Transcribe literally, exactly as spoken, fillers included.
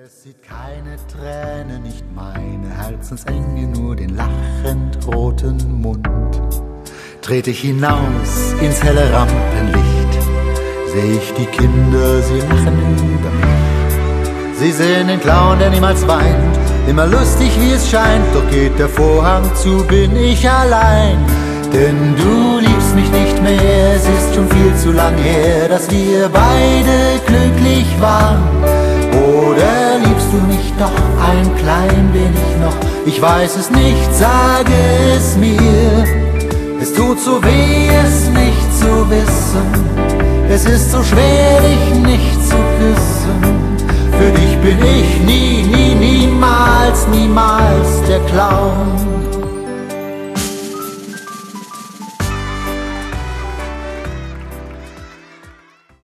Es sieht keine Träne, nicht meine Herzensenge, nur den lachend roten Mund. Trete ich hinaus ins helle Rampenlicht, seh ich die Kinder, sie lachen über mich. Sie sehen den Clown, der niemals weint, immer lustig wie es scheint, doch geht der Vorhang zu, bin ich allein. Denn du liebst mich nicht mehr, es ist schon viel zu lang her, dass wir beide glücklich waren. Oder liebst du mich doch ein klein wenig noch? Ich weiß es nicht, sage es mir. Es tut so weh, es nicht zu wissen. Es ist so schwer, dich nicht zu küssen. Für dich bin ich nie, nie, niemals, niemals der Clown.